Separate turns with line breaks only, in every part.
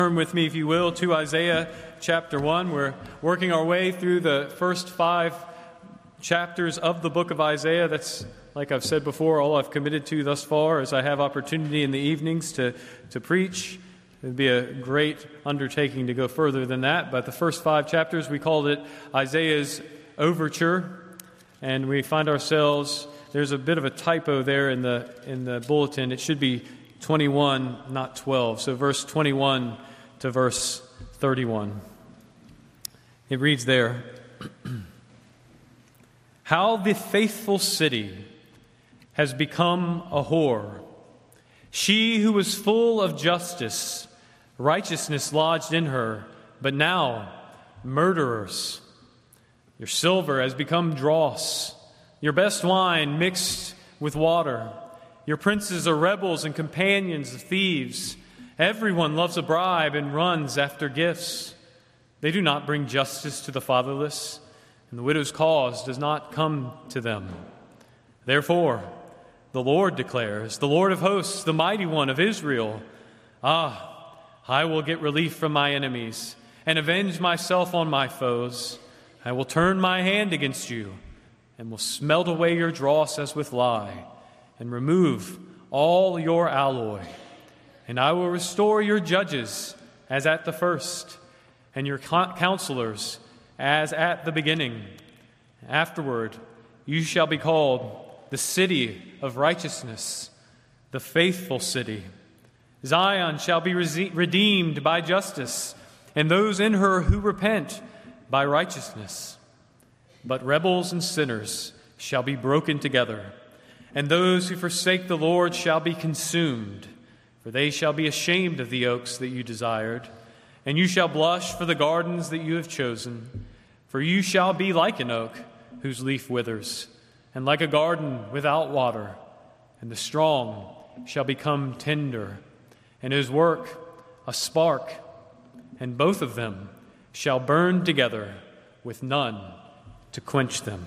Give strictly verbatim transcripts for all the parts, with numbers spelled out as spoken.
Turn with me, if you will, to Isaiah chapter one. We're working our way through the first five chapters of the book of Isaiah. That's, like I've said before, all I've committed to thus far as I have opportunity in the evenings to, to preach. It would be a great undertaking to go further than that, but the first five chapters, we called it Isaiah's Overture, and we find ourselves, there's a bit of a typo there in the in the bulletin. It should be twenty-one, not twelve. So verse twenty-one to verse thirty-one. It reads there, "How the faithful city has become a whore, she who was full of justice, righteousness lodged in her, but now murderers. Your silver has become dross, your best wine mixed with water. Your princes are rebels and companions of thieves. Everyone loves a bribe and runs after gifts. They do not bring justice to the fatherless, and the widow's cause does not come to them. Therefore, the Lord declares, the Lord of hosts, the mighty one of Israel, Ah, I will get relief from my enemies and avenge myself on my foes. I will turn my hand against you and will smelt away your dross as with lye and remove all your alloy. And I will restore your judges as at the first, and your counselors as at the beginning. Afterward, you shall be called the city of righteousness, the faithful city. Zion shall be redeemed by justice, and those in her who repent by righteousness. But rebels and sinners shall be broken together, and those who forsake the Lord shall be consumed. For they shall be ashamed of the oaks that you desired, and you shall blush for the gardens that you have chosen. For you shall be like an oak whose leaf withers, and like a garden without water. And the strong shall become tender, and his work a spark, and both of them shall burn together with none to quench them."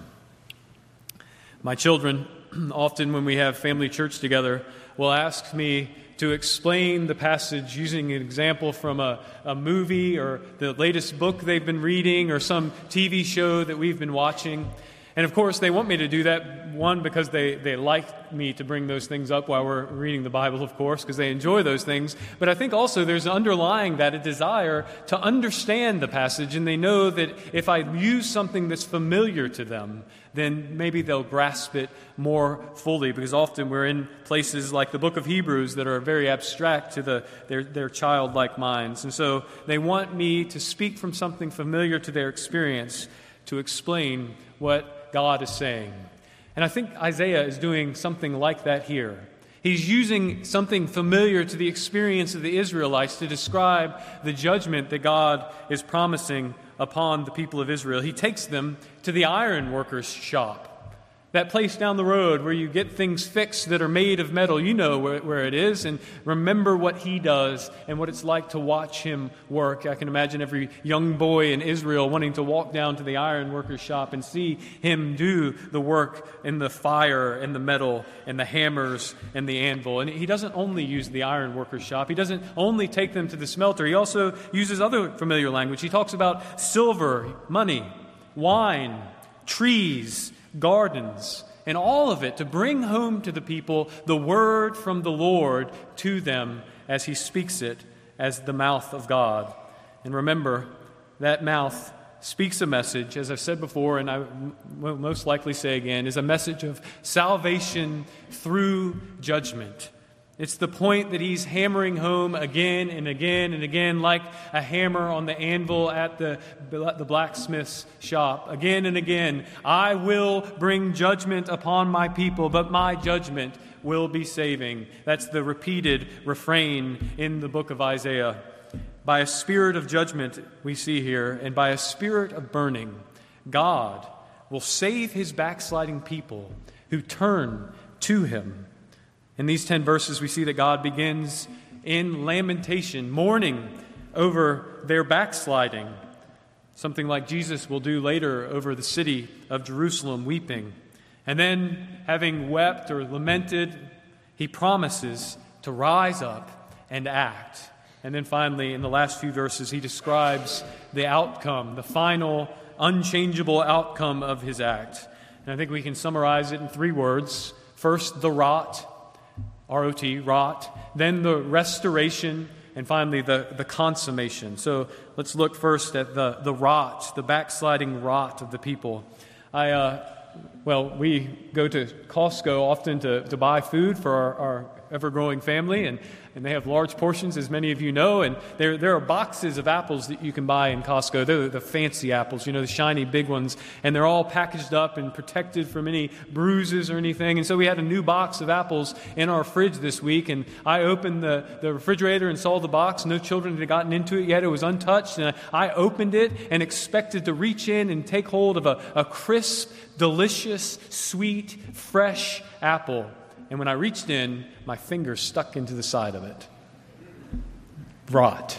My children, often when we have family church together, will ask me to explain the passage using an example from a, a movie or the latest book they've been reading or some T V show that we've been watching. And of course, they want me to do that, one, because they, they like me to bring those things up while we're reading the Bible, of course, because they enjoy those things. But I think also there's underlying that a desire to understand the passage, and they know that if I use something that's familiar to them, then maybe they'll grasp it more fully, because often we're in places like the book of Hebrews that are very abstract to the, their, their childlike minds. And so they want me to speak from something familiar to their experience to explain what God is saying. And I think Isaiah is doing something like that here. He's using something familiar to the experience of the Israelites to describe the judgment that God is promising upon the people of Israel. He takes them to the iron worker's shop, that place down the road where you get things fixed that are made of metal. You know where, where it is, and remember what he does and what it's like to watch him work. I can imagine every young boy in Israel wanting to walk down to the iron worker's shop and see him do the work in the fire and the metal and the hammers and the anvil. And he doesn't only use the iron worker's shop. He doesn't only take them to the smelter. He also uses other familiar language. He talks about silver, money, wine, trees, gardens, and all of it to bring home to the people the word from the Lord to them as he speaks it as the mouth of God. And remember, that mouth speaks a message, as I've said before, and I will most likely say again, is a message of salvation through judgment. It's the point that he's hammering home again and again and again, like a hammer on the anvil at the, the blacksmith's shop. Again and again, I will bring judgment upon my people, but my judgment will be saving. That's the repeated refrain in the book of Isaiah. By a spirit of judgment, we see here, and by a spirit of burning, God will save his backsliding people who turn to him. In these ten verses, we see that God begins in lamentation, mourning over their backsliding, something like Jesus will do later over the city of Jerusalem, weeping. And then, having wept or lamented, he promises to rise up and act. And then finally, in the last few verses, he describes the outcome, the final, unchangeable outcome of his act. And I think we can summarize it in three words. First, the rot, R O T, rot. Then the restoration, and finally the, the consummation. So let's look first at the, the rot, the backsliding rot of the people. I, uh, well, we go to Costco often to, to buy food for our, our ever-growing family, and, and they have large portions, as many of you know, and there there are boxes of apples that you can buy in Costco. They're the fancy apples, you know, the shiny big ones, and they're all packaged up and protected from any bruises or anything. And so we had a new box of apples in our fridge this week, and I opened the, the refrigerator and saw the box. No children had gotten into it yet. It was untouched, and I opened it and expected to reach in and take hold of a, a crisp, delicious, sweet, fresh apple. And when I reached in, my finger stuck into the side of it. Rot.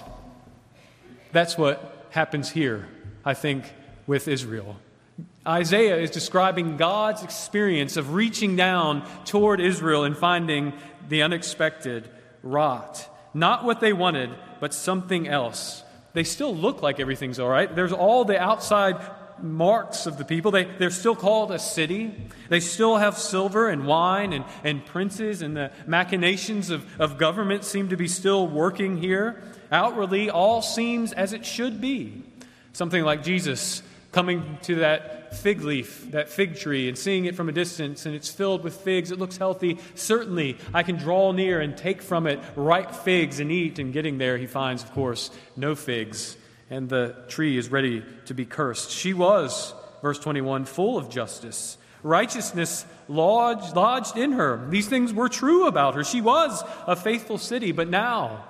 That's what happens here, I think, with Israel. Isaiah is describing God's experience of reaching down toward Israel and finding the unexpected rot. Not what they wanted, but something else. They still look like everything's all right. There's all the outside marks of the people. They, they're still called a city. They still have silver and wine and, and princes, and the machinations of, of government seem to be still working here. Outwardly, all seems as it should be. Something like Jesus coming to that fig leaf, that fig tree, and seeing it from a distance, and it's filled with figs. It looks healthy. Certainly, I can draw near and take from it ripe figs and eat. And getting there, he finds, of course, no figs. And the tree is ready to be cursed. She was, verse twenty-one, full of justice. Righteousness lodged, lodged in her. These things were true about her. She was a faithful city. But now,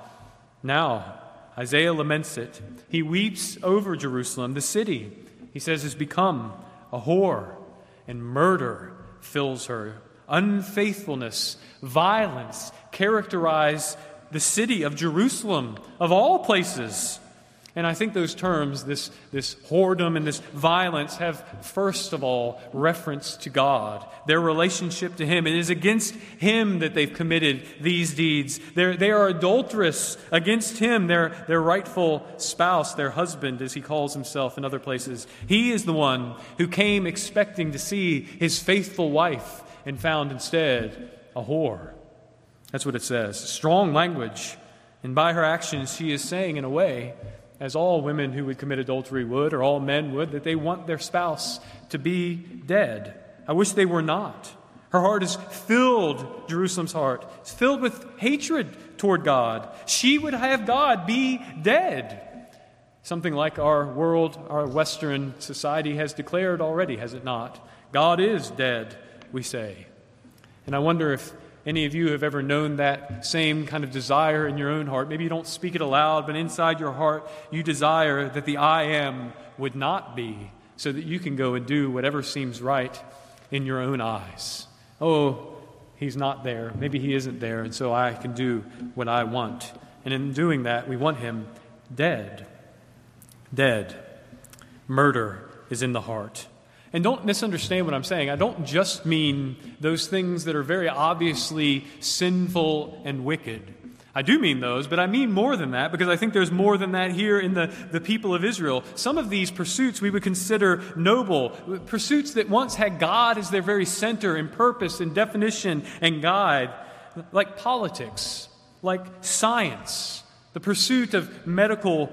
now, Isaiah laments it. He weeps over Jerusalem, the city, he says, has become a whore, and murder fills her. Unfaithfulness, violence characterize the city of Jerusalem, of all places. And I think those terms, this, this whoredom and this violence, have first of all reference to God, their relationship to Him. It is against Him that they've committed these deeds. They're, they are adulterous against Him, their, their rightful spouse, their husband, as He calls Himself in other places. He is the one who came expecting to see His faithful wife and found instead a whore. That's what it says. Strong language. And by her actions, she is saying in a way, as all women who would commit adultery would, or all men would, that they want their spouse to be dead. I wish they were not. Her heart is filled, Jerusalem's heart, is filled with hatred toward God. She would have God be dead. Something like our world, our Western society has declared already, has it not? God is dead, we say. And I wonder if any of you have ever known that same kind of desire in your own heart. Maybe you don't speak it aloud, but inside your heart you desire that the I am would not be, so that you can go and do whatever seems right in your own eyes. Oh, He's not there. Maybe He isn't there, and so I can do what I want. And in doing that, we want Him dead. Dead. Murder is in the heart. And don't misunderstand what I'm saying. I don't just mean those things that are very obviously sinful and wicked. I do mean those, but I mean more than that, because I think there's more than that here in the, the people of Israel. Some of these pursuits we would consider noble, pursuits that once had God as their very center and purpose and definition and guide, like politics, like science, the pursuit of medical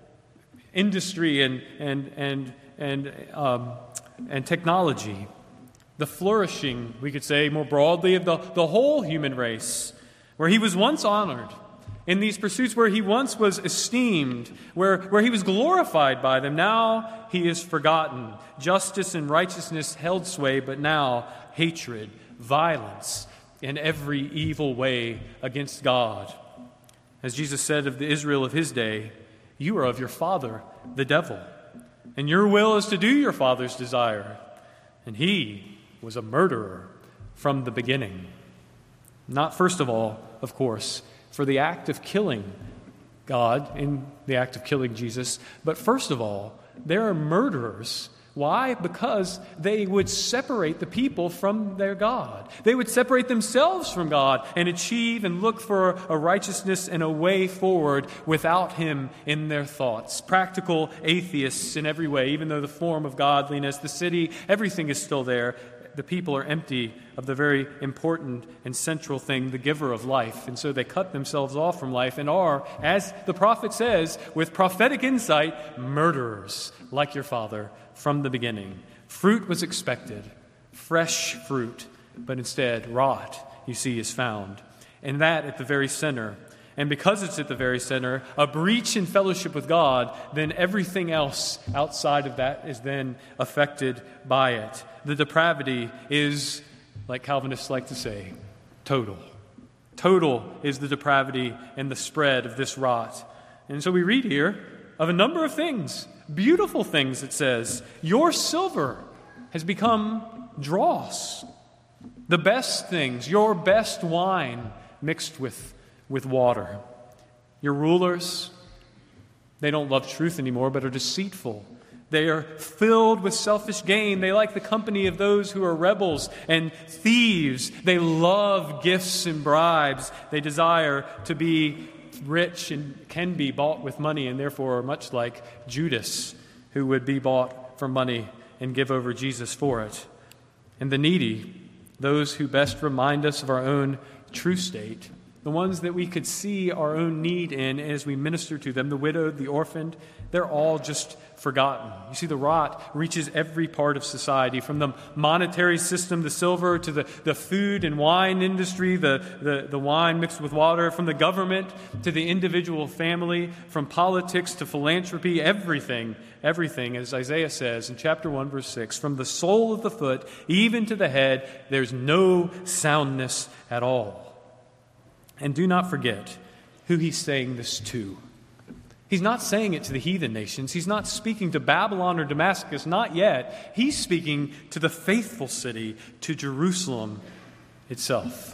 industry and and and and um, and technology, the flourishing, we could say more broadly, of the, the whole human race, where He was once honored, in these pursuits where He once was esteemed, where, where He was glorified by them. Now He is forgotten. Justice and righteousness held sway, but now hatred, violence, in every evil way against God. As Jesus said of the Israel of His day, you are of your father, the devil, and your will is to do your father's desire. And he was a murderer from the beginning. Not first of all, of course, for the act of killing God in the act of killing Jesus, but first of all, there are murderers Why? Because they would separate the people from their God. They would separate themselves from God and achieve and look for a righteousness and a way forward without Him in their thoughts. Practical atheists in every way, even though the form of godliness, the city, everything is still there. The people are empty of the very important and central thing, the giver of life. And so they cut themselves off from life and are, as the prophet says, with prophetic insight, murderers like your father from the beginning. Fruit was expected, fresh fruit, but instead rot, you see, is found. And that at the very center. And because it's at the very center, a breach in fellowship with God, then everything else outside of that is then affected by it. The depravity is, like Calvinists like to say, total. Total is the depravity and the spread of this rot. And so we read here of a number of things, beautiful things, it says. Your silver has become dross. The best things, your best wine mixed with, with water. Your rulers, they don't love truth anymore, but are deceitful. They are filled with selfish gain. They like the company of those who are rebels and thieves. They love gifts and bribes. They desire to be rich and can be bought with money, and therefore are much like Judas, who would be bought for money and give over Jesus for it. And the needy, those who best remind us of our own true state, the ones that we could see our own need in as we minister to them, the widowed, the orphaned, they're all just forgotten. You see, the rot reaches every part of society, from the monetary system, the silver, to the, the food and wine industry, the, the, the wine mixed with water, from the government to the individual family, from politics to philanthropy, everything, everything, as Isaiah says in chapter one, verse six, from the sole of the foot even to the head, there's no soundness at all. And do not forget who he's saying this to. He's not saying it to the heathen nations. He's not speaking to Babylon or Damascus, not yet. He's speaking to the faithful city, to Jerusalem itself.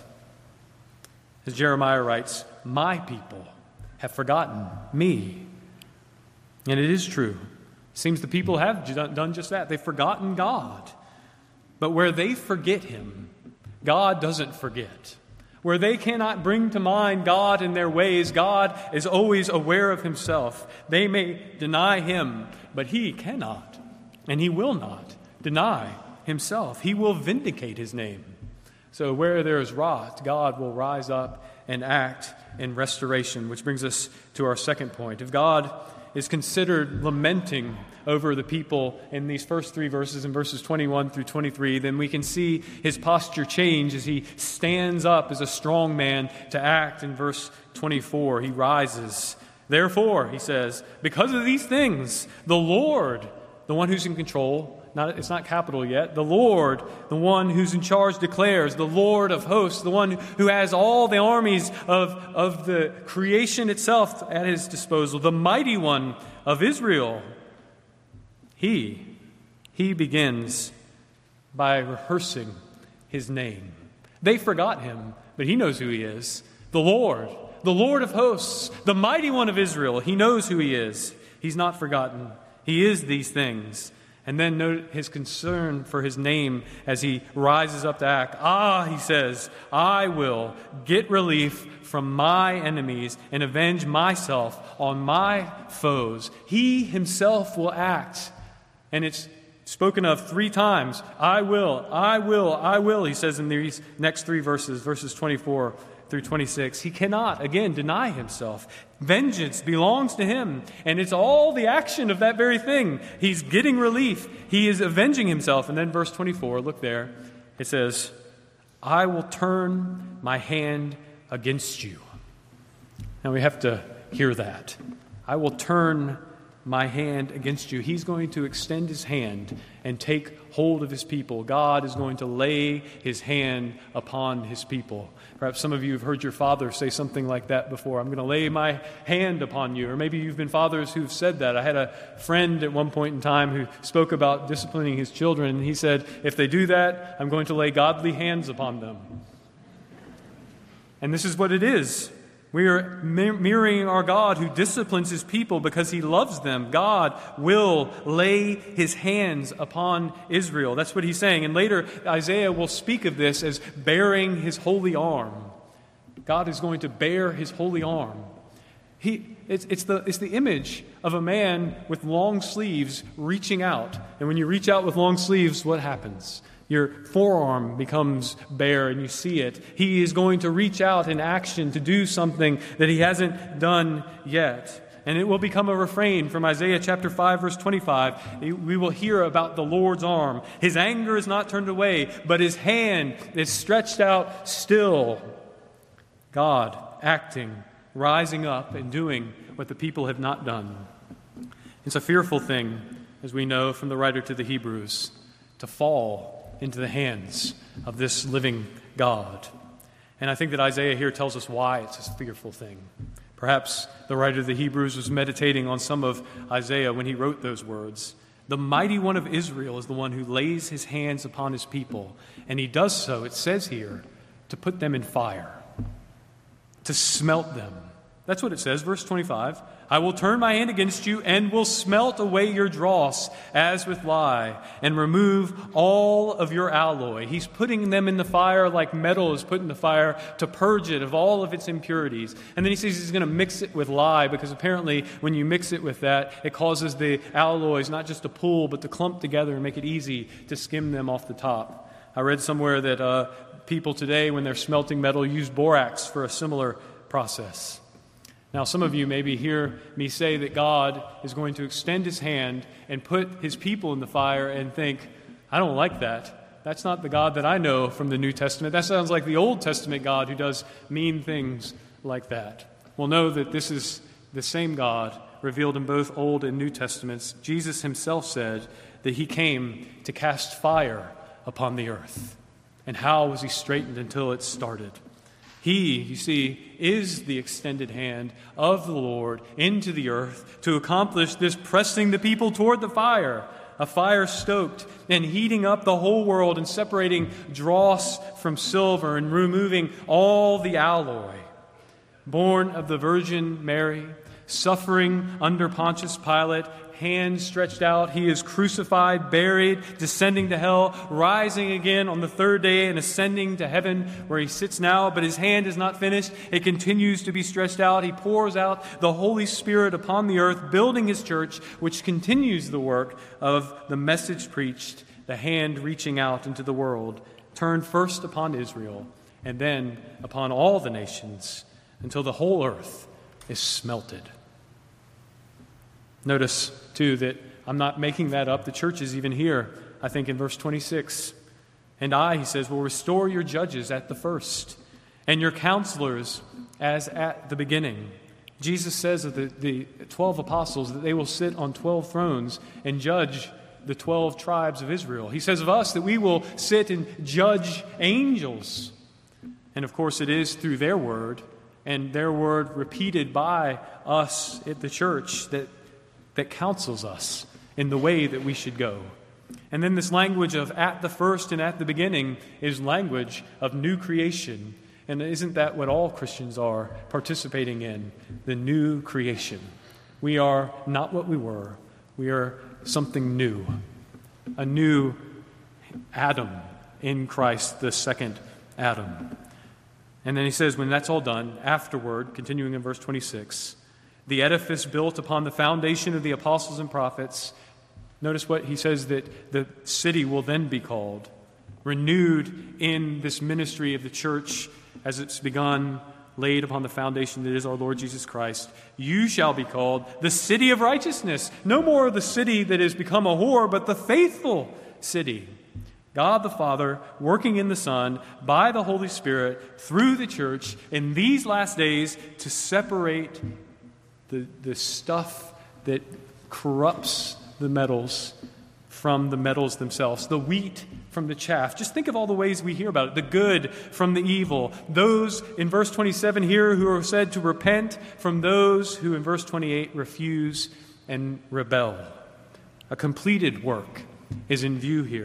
As Jeremiah writes, my people have forgotten me. And it is true. It seems the people have done just that. They've forgotten God. But where they forget Him, God doesn't forget. Where they cannot bring to mind God in their ways, God is always aware of Himself. They may deny Him, but He cannot, and He will not deny Himself. He will vindicate His name. So where there is rot, God will rise up and act in restoration, which brings us to our second point. If God is considered lamenting over the people in these first three verses, in verses twenty-one through twenty-three, then we can see His posture change as He stands up as a strong man to act. In verse twenty-four, He rises. Therefore, He says, because of these things, the Lord, the one who's in control, not, it's not capital yet, the Lord, the one who's in charge, declares, the Lord of hosts, the one who has all the armies of, of the creation itself at His disposal, the mighty one of Israel. He, he begins by rehearsing His name. They forgot Him, but He knows who He is. The Lord, the Lord of hosts, the mighty one of Israel. He knows who He is. He's not forgotten. He is these things. And then note His concern for His name as He rises up to act. Ah, He says, I will get relief from my enemies and avenge myself on my foes. He Himself will act. And it's spoken of three times. I will, I will, I will, He says in these next three verses, verses twenty-four through twenty-six. He cannot, again, deny Himself. Vengeance belongs to Him, and it's all the action of that very thing. He's getting relief. He is avenging Himself. And then verse twenty-four, look there. It says, I will turn my hand against you. Now we have to hear that. I will turn my hand against you. He's going to extend His hand and take hold of His people. God is going to lay His hand upon His people. Perhaps some of you have heard your father say something like that before. I'm going to lay my hand upon you. Or maybe you've been fathers who've said that. I had a friend at one point in time who spoke about disciplining his children, and he said, if they do that, I'm going to lay godly hands upon them. And this is what it is We are mirroring our God who disciplines his people because he loves them. God will lay his hands upon Israel. That's what he's saying. And later, Isaiah will speak of this as bearing his holy arm. God is going to bear his holy arm. He, it's, it's, the, it's the image of a man with long sleeves reaching out. And when you reach out with long sleeves, what happens? Your forearm becomes bare and you see it. He is going to reach out in action to do something that he hasn't done yet. And it will become a refrain from Isaiah chapter five, verse twenty-five. We will hear about the Lord's arm. His anger is not turned away, but his hand is stretched out still. God acting, rising up and doing what the people have not done. It's a fearful thing, as we know from the writer to the Hebrews, to fall into the hands of this living God. And I think that Isaiah here tells us why it's a fearful thing. Perhaps the writer of the Hebrews was meditating on some of Isaiah when he wrote those words. The mighty one of Israel is the one who lays his hands upon his people. And he does so, it says here, to put them in fire, to smelt them. That's what it says, verse twenty-five. I will turn my hand against you and will smelt away your dross as with lye and remove all of your alloy. He's putting them in the fire like metal is put in the fire to purge it of all of its impurities. And then he says he's going to mix it with lye because apparently when you mix it with that, it causes the alloys not just to pool but to clump together and make it easy to skim them off the top. I read somewhere that uh, people today, when they're smelting metal, use borax for a similar process. Now, some of you maybe hear me say that God is going to extend his hand and put his people in the fire and think, I don't like that. That's not the God that I know from the New Testament. That sounds like the Old Testament God who does mean things like that. Well, know that this is the same God revealed in both Old and New Testaments. Jesus himself said that he came to cast fire upon the earth. And how was he straightened until it started? He, you see, is the extended hand of the Lord into the earth to accomplish this pressing the people toward the fire, a fire stoked and heating up the whole world and separating dross from silver and removing all the alloy. Born of the Virgin Mary, suffering under Pontius Pilate, hands stretched out, he is crucified, buried, descending to hell, rising again on the third day and ascending to heaven where he sits now. But his hand is not finished. It continues to be stretched out. He pours out the Holy Spirit upon the earth, building his church, which continues the work of the message preached, the hand reaching out into the world, turned first upon Israel and then upon all the nations until the whole earth is smelted. Notice, too, that I'm not making that up. The church is even here, I think, in verse twenty-six. And I, he says, will restore your judges at the first, and your counselors as at the beginning. Jesus says of the, the twelve apostles that they will sit on twelve thrones and judge the twelve tribes of Israel. He says of us that we will sit and judge angels. And, of course, it is through their word, and their word repeated by us at the church that that counsels us in the way that we should go. And then this language of at the first and at the beginning is language of new creation. And isn't that what all Christians are participating in? The new creation. We are not what we were. We are something new. A new Adam in Christ, the second Adam. And then he says, when that's all done, afterward, continuing in verse twenty-six, the edifice built upon the foundation of the apostles and prophets. Notice what he says that the city will then be called. Renewed in this ministry of the church as it's begun, laid upon the foundation that is our Lord Jesus Christ. You shall be called the city of righteousness. No more the city that has become a whore, but the faithful city. God the Father working in the Son by the Holy Spirit through the church in these last days to separate The, the stuff that corrupts the metals from the metals themselves, the wheat from the chaff. Just think of all the ways we hear about it, the good from the evil. Those in verse twenty-seven here who are said to repent from those who in verse twenty-eight refuse and rebel. A completed work is in view here.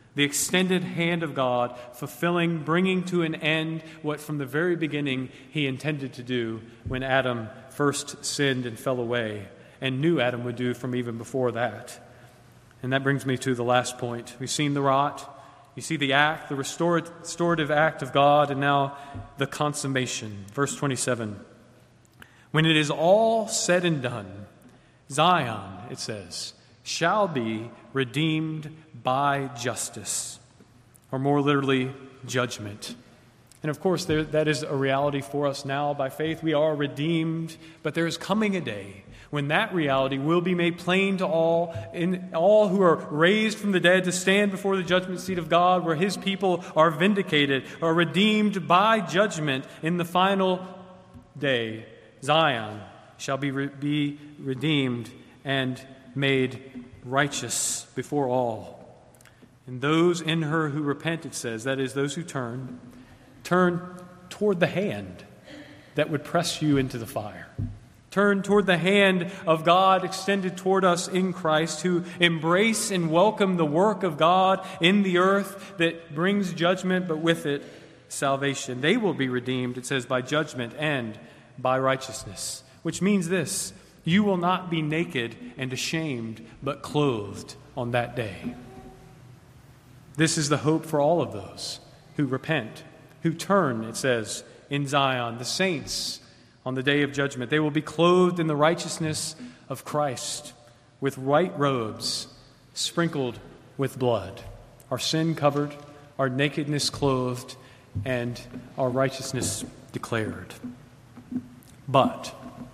The extended hand of God, fulfilling, bringing to an end what from the very beginning he intended to do when Adam first sinned and fell away, and knew Adam would do from even before that. And that brings me to the last point. We've seen the rot. You see the act, the restorative act of God, and now the consummation. Verse twenty-seven. When it is all said and done, Zion, it says, shall be redeemed by justice, or more literally, judgment. And of course, there, that is a reality for us now. By faith, we are redeemed, but there is coming a day when that reality will be made plain to all, in all who are raised from the dead to stand before the judgment seat of God, where his people are vindicated, are redeemed by judgment in the final day. Zion shall be, re- be redeemed and made righteous before all. And those in her who repent, it says, that is, those who turn, turn toward the hand that would press you into the fire. Turn toward the hand of God extended toward us in Christ, who embrace and welcome the work of God in the earth that brings judgment, but with it salvation. They will be redeemed, it says, by judgment and by righteousness, which means this: you will not be naked and ashamed, but clothed on that day. This is the hope for all of those who repent, who turn, it says, in Zion, the saints on the day of judgment. They will be clothed in the righteousness of Christ, with white robes sprinkled with blood, our sin covered, our nakedness clothed, and our righteousness declared. But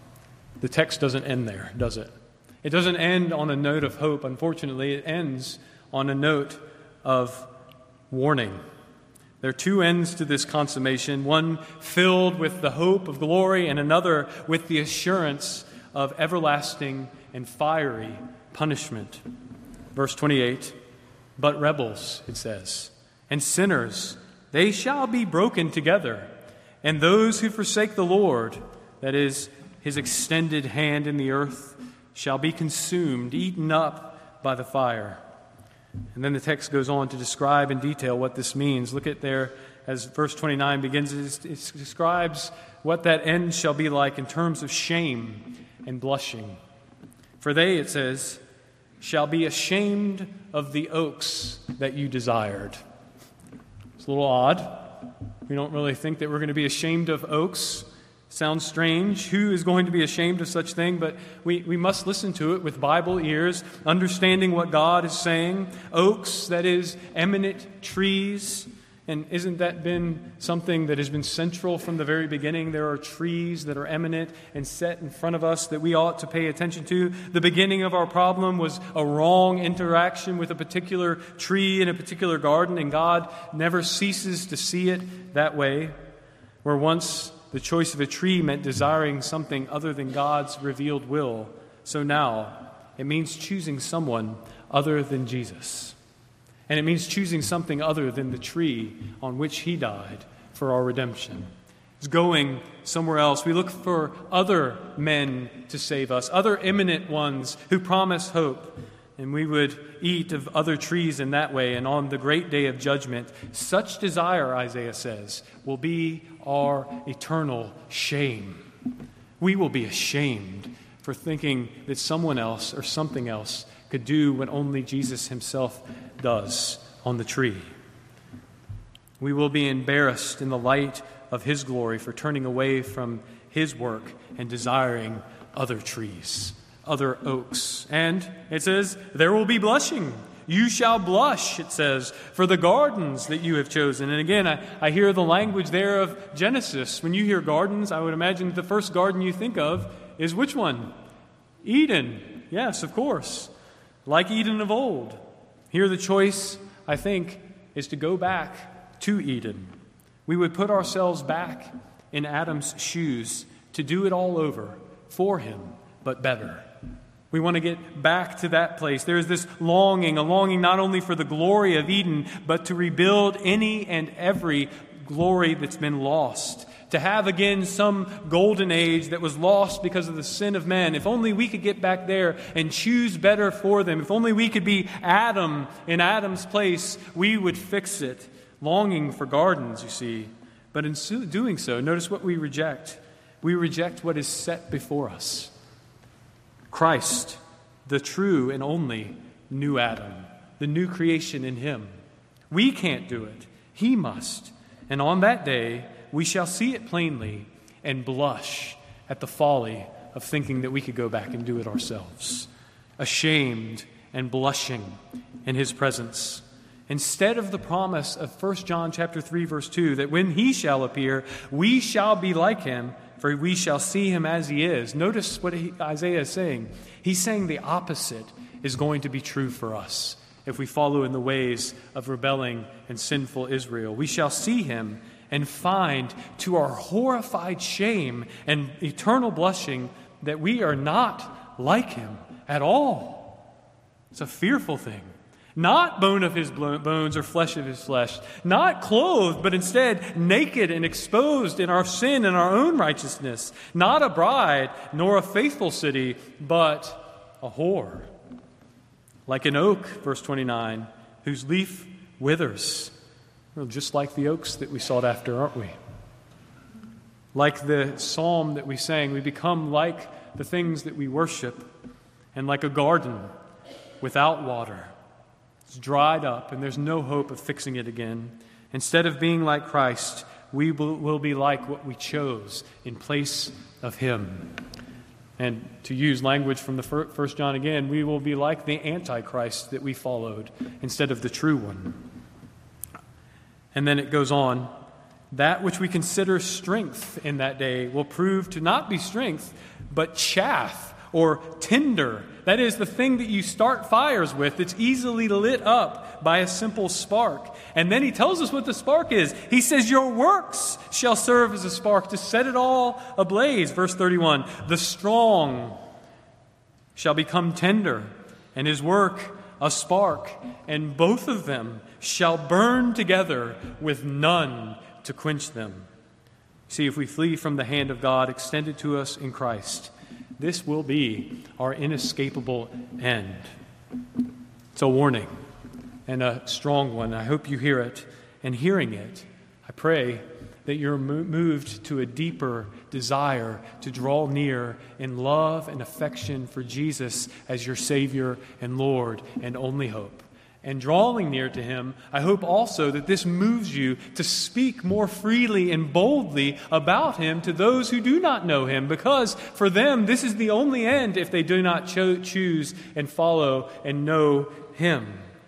the text doesn't end there, does it? It doesn't end on a note of hope. Unfortunately, it ends on a note of warning. There are two ends to this consummation, one filled with the hope of glory and another with the assurance of everlasting and fiery punishment. Verse twenty-eight, but rebels, it says, and sinners, they shall be broken together, and those who forsake the Lord, that is, his extended hand in the earth, shall be consumed, eaten up by the fire. And then the text goes on to describe in detail what this means. Look at there as verse twenty-nine begins. It describes what that end shall be like in terms of shame and blushing. For they, it says, shall be ashamed of the oaks that you desired. It's a little odd. We don't really think that we're going to be ashamed of oaks. Sounds strange. Who is going to be ashamed of such thing? But we, we must listen to it with Bible ears, understanding what God is saying. Oaks, that is, eminent trees. And isn't that been something that has been central from the very beginning? There are trees that are eminent and set in front of us that we ought to pay attention to. The beginning of our problem was a wrong interaction with a particular tree in a particular garden, and God never ceases to see it that way. Where once the choice of a tree meant desiring something other than God's revealed will, so now it means choosing someone other than Jesus. And it means choosing something other than the tree on which he died for our redemption. It's going somewhere else. We look for other men to save us, other eminent ones who promise hope. And we would eat of other trees in that way. And on the great day of judgment, such desire, Isaiah says, will be our eternal shame. We will be ashamed for thinking that someone else or something else could do what only Jesus himself does on the tree. We will be embarrassed in the light of his glory for turning away from his work and desiring other trees, other oaks. And it says, there will be blushing. You shall blush, it says, for the gardens that you have chosen. And again, I, I hear the language there of Genesis. When you hear gardens, I would imagine the first garden you think of is which one? Eden. Yes, of course. Like Eden of old. Here the choice, I think, is to go back to Eden. We would put ourselves back in Adam's shoes to do it all over for him, but better. We want to get back to that place. There is this longing, a longing not only for the glory of Eden, but to rebuild any and every glory that's been lost, to have again some golden age that was lost because of the sin of man. If only we could get back there and choose better for them. If only we could be Adam in Adam's place, we would fix it. Longing for gardens, you see. But in so doing so, notice what we reject. We reject what is set before us. Christ, the true and only new Adam, the new creation in him. We can't do it. He must. And on that day, we shall see it plainly and blush at the folly of thinking that we could go back and do it ourselves. Ashamed and blushing in his presence. Instead of the promise of First John chapter three, verse two, that when he shall appear, we shall be like him, for we shall see him as he is. Notice what he, Isaiah is saying. He's saying the opposite is going to be true for us if we follow in the ways of rebelling and sinful Israel. We shall see him and find to our horrified shame and eternal blushing that we are not like him at all. It's a fearful thing. Not bone of his bones or flesh of his flesh. Not clothed, but instead naked and exposed in our sin and our own righteousness. Not a bride, nor a faithful city, but a whore. Like an oak, verse twenty-nine, whose leaf withers. Well, just like the oaks that we sought after, aren't we? Like the psalm that we sang, we become like the things that we worship, and like a garden without water. It's dried up, and there's no hope of fixing it again. Instead of being like Christ, we will be like what we chose in place of him. And to use language from the First John again, we will be like the Antichrist that we followed instead of the true one. And then it goes on, that which we consider strength in that day will prove to not be strength, but chaff or tinder. That is the thing that you start fires with that's easily lit up by a simple spark. And then he tells us what the spark is. He says, your works shall serve as a spark to set it all ablaze. Verse thirty-one, the strong shall become tender, and his work a spark, and both of them shall burn together with none to quench them. See, if we flee from the hand of God extended to us in Christ, this will be our inescapable end. It's a warning and a strong one. I hope you hear it. And hearing it, I pray that you're moved to a deeper desire to draw near in love and affection for Jesus as your Savior and Lord and only hope. And drawing near to him, I hope also that this moves you to speak more freely and boldly about him to those who do not know him, because for them this is the only end if they do not cho- choose and follow and know him.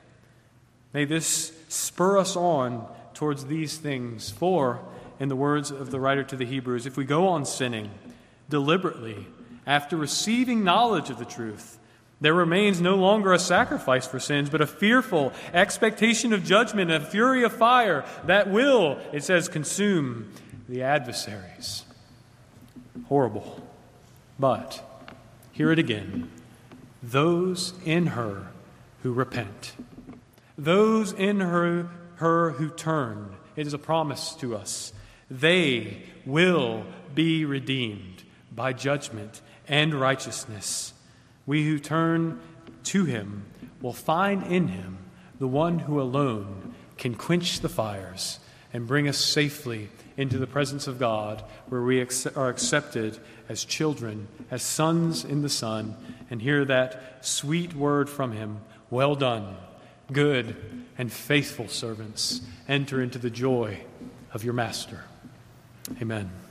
May this spur us on towards these things, for, in the words of the writer to the Hebrews, if we go on sinning deliberately after receiving knowledge of the truth, there remains no longer a sacrifice for sins, but a fearful expectation of judgment, a fury of fire that will, it says, consume the adversaries. Horrible. But, hear it again, those in her who repent, those in her, her who turn, it is a promise to us, they will be redeemed by judgment and righteousness. We who turn to him will find in him the one who alone can quench the fires and bring us safely into the presence of God, where we are accepted as children, as sons in the Son, and hear that sweet word from him, well done, good and faithful servants. Enter into the joy of your master. Amen.